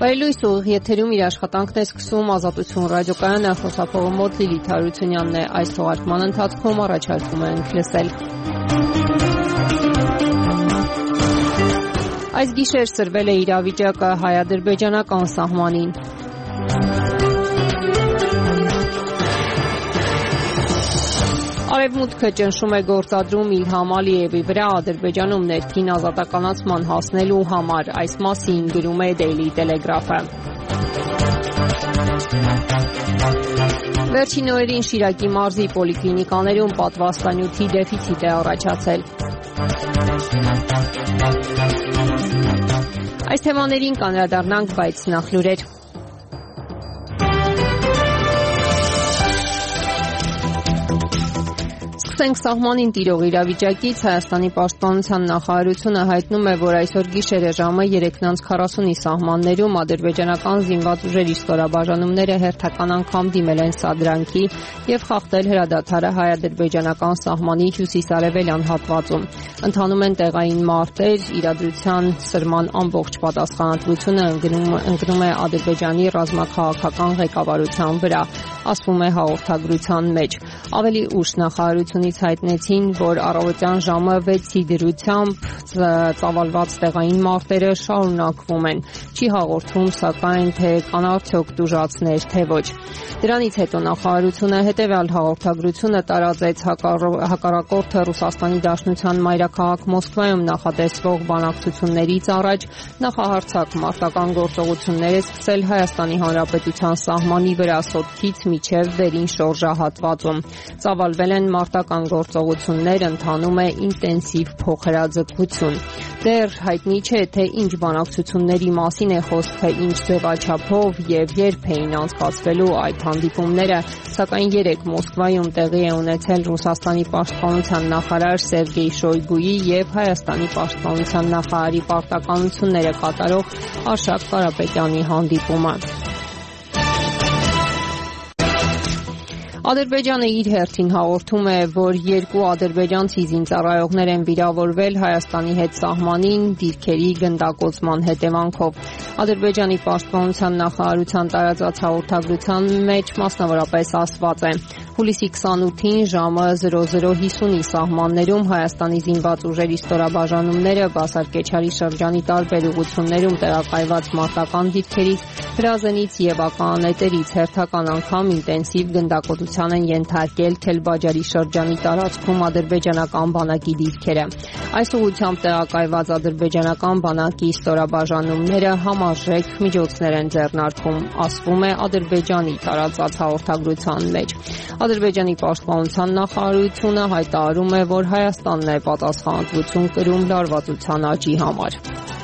Բարելույս ուղիղ եթերում իր աշխատանքն է սկսում Ազատություն ռադիոկայանը, խոսափողը մոտ Լիլիթ Հարությունյանն է։ Այս թողարկման ընթացքում առաջարկում ենք լսել. Այս գիշեր սրվել է իրավիճակը հայ-ադրբեջանական սահմանին։ Արևմուտքը ճնշում է գործադրում Իլհամ Ալիևի վրա Ադրբեջանում ներքին ազատականացման հասնելու համար, այս մասին գրում է Daily Telegraph-ը։ Վերջին օրերին Շիրակի մարզի պոլիկլինիկաներում պատվաստանյութի դեֆիցիտ է առաջացել։ Այս թեմաներին կանդրադառնանք, բայց նախ լուրեր։ Սկսենք սահմանին տիրող իրավիճակից։ Հայաստանի պաշտպանության նախարարությունը հայտնում է, որ այսօր գիշերը ժամը 3:40-ի սահմաններում ադրբեջանական զինված ուժերի ստորաբաժանումները հերթական անգամ դիմել են սադրանքի եւ խախտել հրադադարը հայ-ադրբեջանական սահմանի հյուսիս-արևելյան հատվածում։ Ընթանում են տեղային մարտեր, իրադրության սրման ամբողջ պատասխանատվությունը ընկնում է Ադրբեջանի ռազմաքաղաքական ղեկավարության վրա, ասվում է հաղորդագրության մեջ։ Ավելի ուշ նախարարությունից հայտնեցին, որ առավոտյան ժամը 6-ի դրությամբ ծավալված տեղային մարտերը շարունակվում են։ Չի հաղորդվում, սակայն, թե կան արդյոք տուժածներ, թե ոչ։ Դրանից հետո նախարարությունը հետևյալ հաղորդագրությունը տարածեց հակառակորդը Ռուսաստանի Դաշնության մայրաքաղաք Մոսկվայում նախատեսվող բանակցություններից առաջ նախահարձակ մարտական գործողություններ է սկսել Հայաստանի Հանրապետության սահմանի վրա Սոտքից մինչև վերին շորժահատվածում։ Ծավալվել են մարտական գործողություններ, ընթանում է ինտենսիվ փոխհրաձգություն։ Դեռ հայտնի չէ, թե ինչ բանակցությունների մասին է խոսքը, ինչ ձևաչափով եւ երբ էին անցկացվելու այդ հանդիպումները, սակայն երեկ Մոսկվայում տեղի է ունեցել Ռուսաստանի պաշտպանության նախարար Սերգեյ Շոյգուի եւ Հայաստանի պաշտպանության նախարարի պարտականությունները կատարող Արշակ Կարապետյանի հանդիպումը։ Ադրբեջանը իր հերթին հաղորդում է, որ 2 ադրբեջանցի զինծառայողներ են վիրավորվել Հայաստանի հետ սահմանին դիրքերի գնդակոծման հետևանքով։ Ադրբեջանի պաշտպանության նախարարության տարածած հաղորդագրության մեջ մասնավորապես ասված է. Հուլիսի 28-ին ժամը 00:50-ի սահմաններում Հայաստանի զինված ուժերի ստորաբաժանումները Բասարկեչարի շրջանի տարբեր ուղղություններում տեղակայված մարտական դիրքերից, հրազենից եւ ականանետերից հերթական անգամ ինտենսիվ գնդակոծության են ենթարկել Թելբաջարի շրջանի տարածքում ադրբեջանական բանակի դիրքերը։ Այս ուղղությամբ տեղակայված ադրբեջանական բանակի ստորաբաժանումները համարժեք միջոցներ են ձեռնարկում, ասվում է Ադրբեջանի տարածած հաղորդագրության մեջ։ Ադրբեջանի պաշտպանության նախարարությունը հայտարարում է, որ Հայաստանն է պատասխանատվություն կրում լարվածության աճի համար։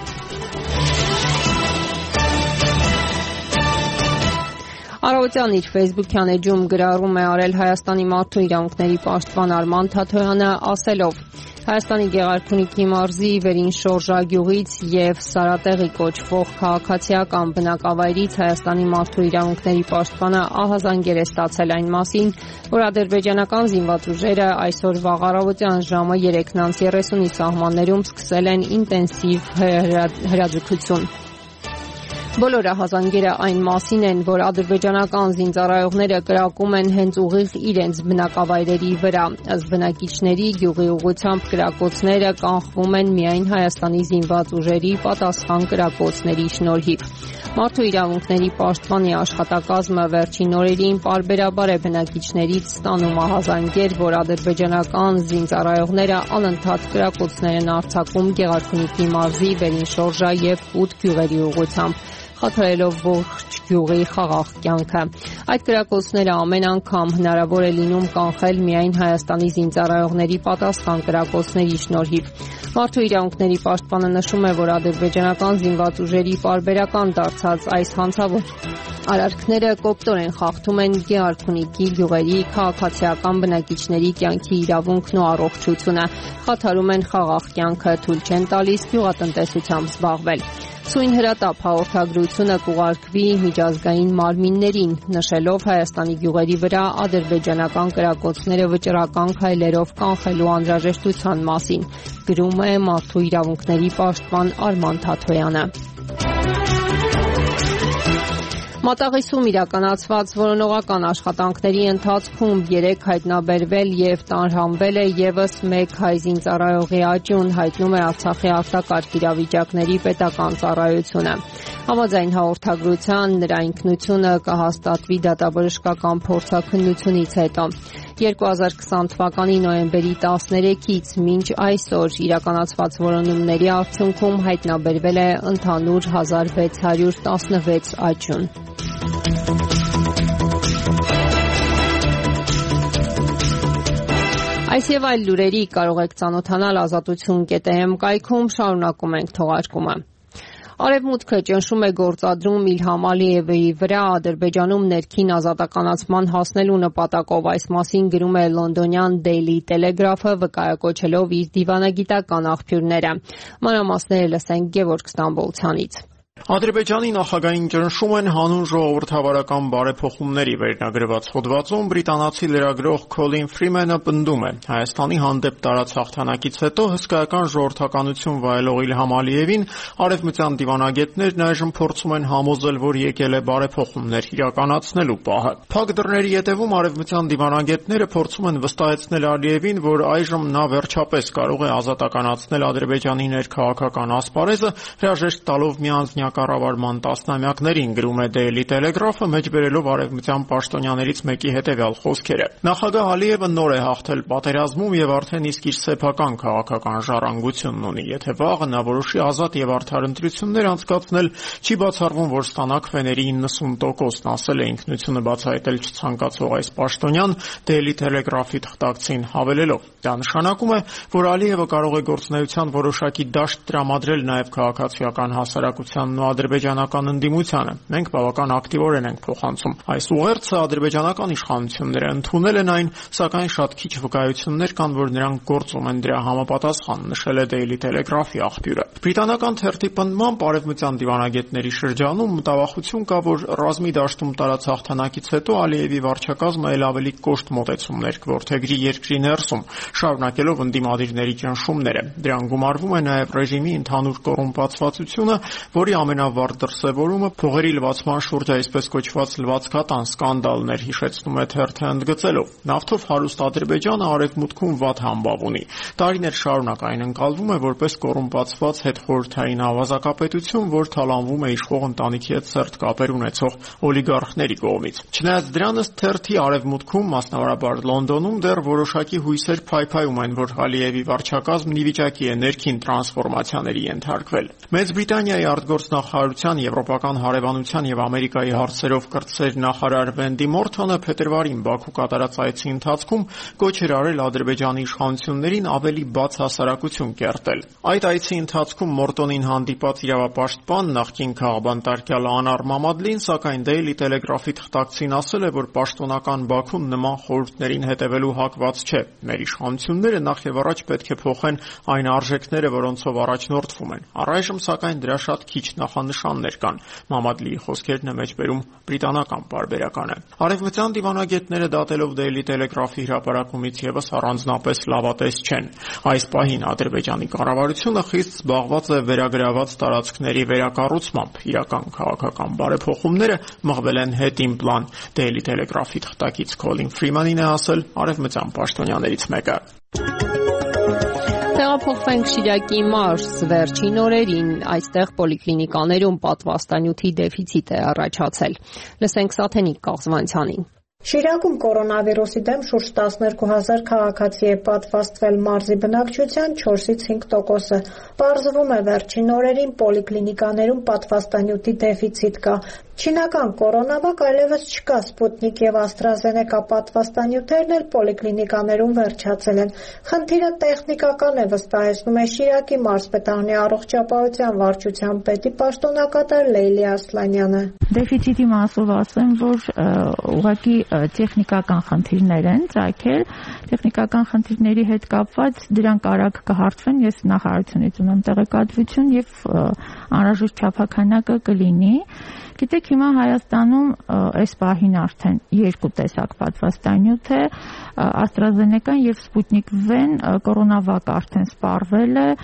Առավոտյան իր ֆեյսբուքյան էջում գրառում է արել Հայաստանի մարդու իրավունքների պաշտպան Արման Թաթոյանը, ասելով. Հայաստանի Գեղարքունիքի մարզի Վերին Շորժա գյուղից եւ Սարատեղի կոչվող քաղաքացիական բնակավայրից Հայաստանի մարդու իրավունքների պաշտպանը ահազանգեր է ստացել այն մասին, որ ադրբեջանական զինված ուժերը այսօր վաղ առավոտյան ժամը 3:30-ի սահմաններում սկսել են ինտենսիվ հրաձգություն։ Բոլոր ահազանգերը այն մասին են, որ ադրբեջանական զինծառայողները կրակում են հենց ուղիղ իրենց բնակավայրերի վրա։ Ըստ բնակիչների գյուղի ուղղությամբ կրակոցները կանխվում են միայն Հայաստանի զինված ուժերի պատասխան կրակոցների շնորհիվ։ Մարդու իրավունքների պաշտպանի աշխատակազմը վերջին օրերին պարբերաբար է բնակիչներից ստանում ահազանգեր, որ ադրբեջանական զինծառայողները անընդհատ կրակոցներ են արձակում Գեղարքունիքի մարզի Վերին Շորժա եւ Կուտ գյուղերի ուղղությամբ, խաթարելով ողջ գյուղի խաղաղ կյանքը։ Այդ կրակոցները ամեն անգամ հնարավոր է լինում կանխել միայն Հայաստանի զինծառայողների պատասխան կրակոցների շնորհիվ։ Մարդու իրավունքների պաշտպանը նշում է, որ ադրբեջանական զինված ուժերի պարբերական դարձած այս հանցավոր արարքները կոպտորեն խախտում են Գեղարքունիքի գյուղերի քաղաքացիական բնակիչների կյանքի իրավունքն ու առողջությունը, խաթարում են խաղաղ կյանքը, թույլ չեն տալիս գյուղատնտեսությամբ զբաղվել։ Սույն հրատապ հաղորդագրությունը կուղարկվի միջազգային մարմիններին, նշելով Հայաստանի գյուղերի վրա ադրբեջանական կրակոցները վճռական քայլերով կանխելու անհրաժեշտության մասին, գրում է մարդու իրավունքների պաշտպան Արման Թաթոյանը։ Մատաղիսում իրականացված որոնողական աշխատանքների ընթացքում 3 հայտնաբերվել եւ տարհանվել է եւս 1 հայ զինծառայողի աճուն, հայտնում է Արցախի արտակարգ իրավիճակների պետական ծառայությունը։ Համաձայն հաղորդագրության նրա ինքնությունը կհաստատվի դատաբժշկական փորձաքննությունից հետո։ 2020 թվականի նոյեմբերի 13-ից մինչ այսօր իրականացված որոնումների արդյունքում հայտնաբերվել է ընդհանուր 1616 աճուն։ Այս եւ այլ լուրերի կարող եք ծանոթանալ azatutun.am կայքում, շարունակում ենք թողարկումը։ Արևմուտքը ճնշում է գործադրում Իլհամ Ալիևի վրա Ադրբեջանում ներքին ազատականացման հասնելու նպատակով, այս մասին գրում է լոնդոնյան Daily Telegraph-ը, վկայակոչելով իր դիվանագիտական աղբյուրները։ Մանրամասները լսենք Գևորգ Ստամբոլցյանից։ Ադրբեջանի նախագահին ճնշում են հանուն ժողովրդավարական բարեփոխումների վերնագրված հոդվածում բրիտանացի լրագրող Քոլին Ֆրիմենը պնդում է. Հայաստանի հանդեպ տարած հաղթանակից հետո հսկայական ժողովրդականություն վայելող Իլհամ Ալիևին արևմտյան դիվանագետներն այժմ փորձում են համոզել, որ եկել է բարեփոխումներ իրականացնելու պահը։ Փակ դռների ետևում արևմտյան դիվանագետները փորձում են վստահեցնել Ալիևին, որ այժմ նա վերջապես կարող է ազատականացնել Ադրբեջանի ներքաղաքական ասպարեզը, հրաժեշտ տալով միանձնյա կառավարման տասնամյակներին, գրում է Daily Telegraph-ը, մեջբերելով արևմտյան պաշտոնյաներից մեկի հետևյալ խոսքերը. Նախագահ Ալիևը նոր է հաղթել պատերազմում եւ արդեն իսկ իր սեփական քաղաքական ժառանգությունն ունի։ Եթե վաղը նա որոշի ազատ եւ արդար ընտրություններ անցկացնել, չի բացառվում, որ ստանա քվեների 90%-ն, ասել է ինքնությունը բացահայտել չցանկացող այս պաշտոնյան Daily Telegraph-ի թղթակցին հավելելով. Դա նշանակում է, որ Ալիևը կարող է գործունեության որոշակի դաշտ տրամադրել նաեւ քաղաքացիական հասարակության ադրբեջանական ընդդիմությանը։ Մենք բավական ակտիվորեն ենք փոխանցում այս ուղերձը, ադրբեջանական իշխանությունները ընդունել են այն, սակայն շատ քիչ վկայություններ կան, որ նրանք գործում են դրա համապատասխան, նշել է Daily Telegraph-ի աղբյուրը։ Բրիտանական թերթի պնդմամբ արևմտյան դիվանագետների շրջանում մտավախություն կա, որ ռազմի դաշտում տարած հաղթանակից հետո Ալիևի վարչակազմը ել ավելի կոշտ մոտեցումներ կորդեգրի երկրի ներսում, շարունակելով ընդդիմադիրների ճնշումները։ Դրան գումարվում է նաև ռեժիմի ընդհանուր կոռումպացվածությունը, որի ամենավառ դրսևորումը փողերի լվացման շուրջ այսպես կոչված լվացքատան սկանդալներ, հիշեցնում է թերթը ընդգծելով. Նավթով հարուստ Ադրբեջանը արևմուտքում վատ համբավ ունի։ Տարիներ շարունակ այն ընկալվում է որպես կոռումպացված հետխորհրդային ավազակապետություն, որ թալանվում է իշխող ընտանիքի հետ սերտ կապեր ունեցող օլիգարխների կողմից։ Չնայած դրան, ըստ թերթի, արևմուտքում, մասնավորաբար Լոնդոնում, դեռ որոշակի հույսեր փայփայում են, որ Ալիևի վարչակազմն ի վիճակի է ներքին տրանսֆորմացիաների ենթարկվել։ Մեծ Բրիտանիայի արտգործնախարարության, եվրոպական հարևանության եւ Ամերիկայի հարցերով կրտսեր նախարար Վենդի Մորթոնը փետրվարին Բաքու կատարած այցի ընթացքում կոչ էր արել Ադրբեջանի իշխանություններին ավելի բաց հասարակություն կերտել։ Այդ այցի ընթացքում Մորտոնին հանդիպած իրավապաշտպան նախկին քաղբանտարկյալ Անար Մամադլին, սակայն Daily Telegraph-ի թղթակցին ասել է, որ պաշտոնական Բաքուն նման խորհուրդներին հետևելու հակված չէ։ Մեր իշխանությունները նախ եւ առաջ պետք է փոխեն այն արժեքները, որոնցով առաջնորդվում են։ Առայժմ, սակայն, դրա շատ քիչ նախանշաններ կան։ Մամադլիի խոսքերն է մեջբերում բրիտանական պարբերականը։ Արևմտյան դիվանագետները դատելով Daily Telegraph-ի հրապարակումից եւս առանձնապես լավատես չեն։ Այս պահին Ադրբեջանի կառավարությունը խիստ զբաղված է վերագրաված տարածքների վերակառուցմամբ։ Իրական քաղաքական բարեփոխումները մղվել են հետին պլան։ Daily Telegraph-ի թղթակից Քոլին Ֆրիմանին է ասել արևմտյան պաշտոնյաներից մեկը։ Տեղափոխվենք Շիրակի մարզ վերջին օրերին, այստեղ պոլիկլինիկաներում պատվաստանյութի դեֆիցիտ է առաջացել։ Լսենք Սաթենիկ Կաղզվանցյանին։ Շիրակում կորոնավիրուսի դեմ շուրջ 12,000 քաղաքացի է պատվաստվել, մարզի բնակչության 4-ից 5%-ը։ Պարզվում է վերջին օրերին պոլիկլինիկաներում պատվաստանյութի դեֆիցիտ կա։ Չինական կորոնավակ այլևս չկա, Սպուտնիկ եւ AstraZeneca պատվաստանյութերն էլ պոլիկլինիկաներում վերջացել են։ Խնդիրը տեխնիկական է, վստահեցնում է Շիրակի մարզպետարանի առողջապահության վարչության պետի պաշտոնակատար Լեյլի Ասլանյանը։ Դեֆիցիտի մասով ասեմ, որ ուղղակի տեխնիկական խնդիրներ են ծագել, տեխնիկական խնդիրների հետ կապված դրանք արագ կհարթվեն, ես նախարարությունից ունեմ տեղեկատվություն եւ անհրաժեշտ չափաքանակը կլինի։ Գիտեք, հիմա Հայաստանում այս պահին արդեն երկու տեսակ պատվաստանյութ է, AstraZeneca-ն եւ Sputnik V-ն, կորոնավակ արդեն սպառվել է,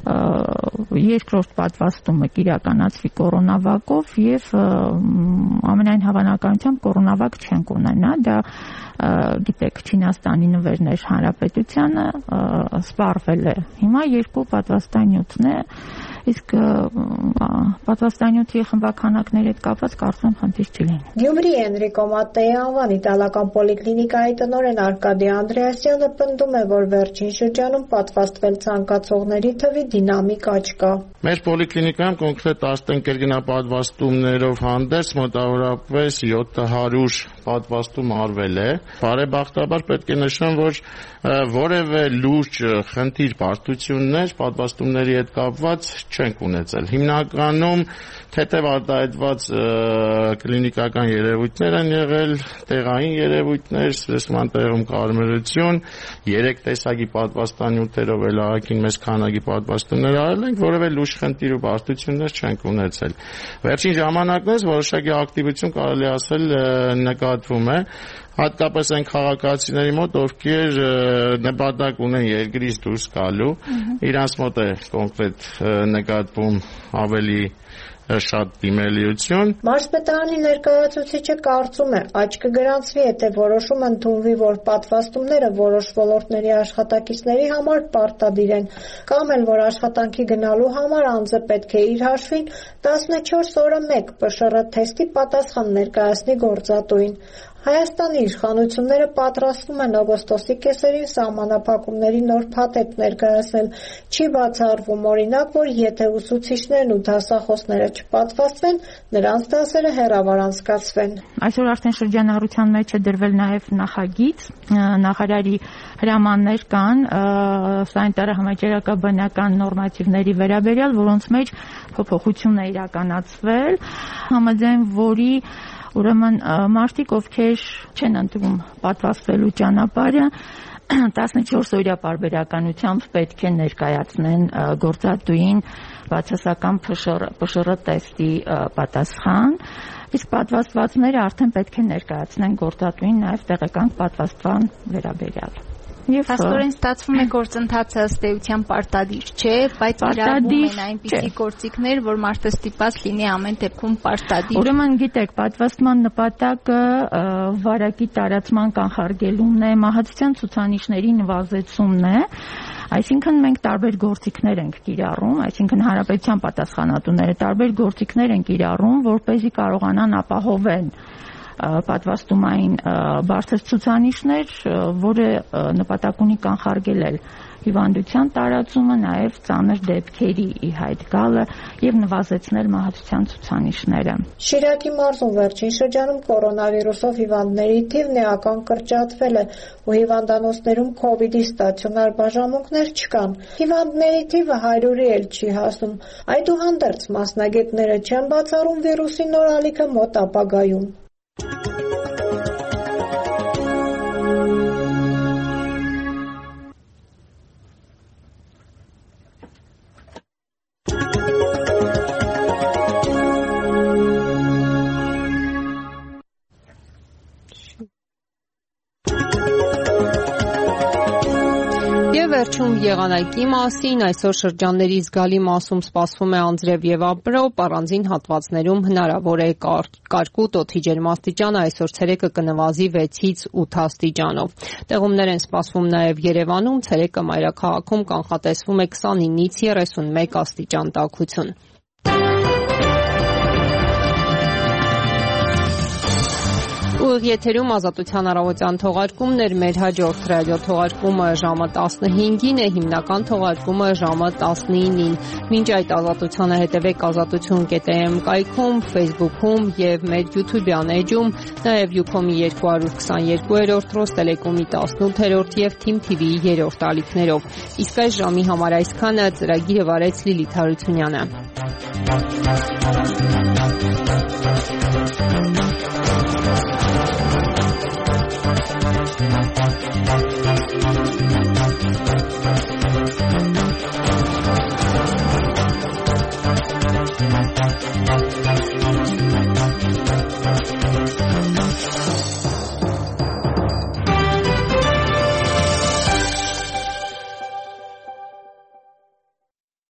երկրորդ պատվաստումը կիրականացվի կորոնավակով եւ ամենայն հավանականությամբ կորոնավակ չենք ունենա, դա գիտեք Չինաստանի նվերներ հանրապետությանը սպառվել է հիմա 2 պատվաստանյութն է, իսկ պատվաստանյութի խմբականակների հետ կապված կարծում եմ խնդիր չլինի։ Գյումրի Էնրիկո Մատտեի անվան իտալական պոլիկլինիկայի տնօրեն Արկադի Անդրեասյանը պնդում է, որ վերջին շրջանում պատվաստվել ցանկացողների թվի դինամիկ աճ կա։ Մեր պոլիկլինիկայում կոնկրետ 10 ընկերգնապատվաստումներով հանդերձ մոտավորապես 700 պատվաստում արվել է։ Բարեբախտաբար պետք է նշեմ, որ որևէ լուրջ խնդիր բարդություններ պատվաստումների հետ կապված չենք ունեցել։ Հիմնականում թեթև արտահայտված կլինիկական երևույթներ են եղել, տեղային երևույթներ, ստրեսման տեղում կարմրություն, 3 տեսակի պատվաստանյութերով էլ ահագին մեծ քանակի պատվաստումներ արել ենք, որևէ լուրջ խնդիր ու բարդություններ չենք ունեցել։ Վերջին ժամանակներս որոշակի ակտիվություն կարելի ասել նկատվում է, հատկապես այն քաղաքացիների մոտ, ովքեր նպատակ ունեն երկրից դուրս գալու, իրանց մոտ է կոնկրետ նկատվում ավելի շատ դիմելիություն։ Մարզպետարանի ներկայացուցիչը կարծում է, աճ կգրանցվի, եթե որոշում ընդունվի, որ պատվաստումները որոշ ոլորտների աշխատակիցների համար պարտադիր են, կամ էլ որ աշխատանքի գնալու համար անձը պետք է իր հաշվին 14 օրը 1 ՊՇՌ թեստի պատասխան ներկայացնի գործատուին։ Հայաստանի իշխանությունները պատրաստվում են օգոստոսի կեսերին սահմանափակումների նոր փաթեթ ներկայացնել։ Չի բացառվում, օրինակ, որ եթե ուսուցիչներն ու դասախոսները չպատվաստվեն, նրանց դասերը հեռավար անցկացվեն։ Այսօր արդեն շրջանառության մեջ է դրվել նաև նախագիծ, նախարարի հրամաններ կան սանիտարահամաճարակաբանական նորմատիվների վերաբերյալ, որոնց մեջ փոփոխություն է իրականացվել, համաձայն որի ուրեմն մարդիկ, ովքեր չեն ընտրում պատվաստվելու ճանապարհը, 14-օրյա պարբերականությամբ պետք է ներկայացնեն գործատուին բացասական ՊՇՌ տեստի պատասխան, իսկ պատվաստվածները արդեն պետք է ներկայացնեն գործատուին նաև տեղեկանք պատվաստման վերաբերյալ։ Փաստորեն ստացվում է գործընթացը ըստ էության պարտադիր չէ, բայց իրավունք են այնպիսի գործիքներ, որ մարդը ստիպված լինի ամեն դեպքում պարտադիր։ Ուրեմն գիտեք, պատվաստման նպատակը վարակի տարածման կանխարգելումն է, մահացության ցուցանիշների նվազեցումն է, այսինքն մենք տարբեր գործիքներ ենք կիրառում, այսինքն հանրապետության պատասխանատուները տարբեր գործիքներ են կիրառում, որպեսզի կարողանան ապահովեն պատվաստումային բարձր ցուցանիշներ, որը նպատակ ունի կանխարգելել հիվանդության տարածումը, նաև ծանր դեպքերի ի հայտ գալը եւ նվազեցնել մահացության ցուցանիշները։ Շիրակի մարզում վերջին շրջանում կորոնավիրուսով հիվանդների թիվն էական կրճատվել է, ու հիվանդանոցներում COVID-ի ստացիոնար բաժանմունքներ չկան։ Հիվանդների թիվը 100-ի էլ չի հասնում։ Այդուհանդերձ մասնագետները չեն բացառում վիրուսի նոր ալիքը մոտ ապագայում։ Վերջում եղանակի մասին, այսօր շրջանների զգալի մասում սպասվում է անձրև եւ ապրոպ, առանձին հատվածներում հնարավոր է կարկուտ օդի ջերմաստիճանը այսօր ցերեկը կնվազի 6-ից 8 աստիճանով։ Տեղումներ են սպասվում նաեւ Երևանում, ցերեկը մայրաքաղաքում կանխատեսվում է 29-ից 31 աստիճան տաքություն։ Ուղիղ եթերում Ազատության առավոտյան թողարկումներ, մեր հաջորդ ռադիո թողարկումը ժամը 15-ին է, հիմնական թողարկումը ժամը 19-ին։ Մինչ այդ Ազատությանը հետևեք azatutyon.am կայքում, Facebook-ում եւ մեր YouTube-յան էջում, նաեւ Ucom-ի 222-րդ, Ռոստելեկոմի 18-րդ եւ Team TV-ի 3-րդ ալիքներով։ Իսկ այս ժամի համար այսքանը, ծրագիրը վարեց Լիլիթ Հարությունյանը։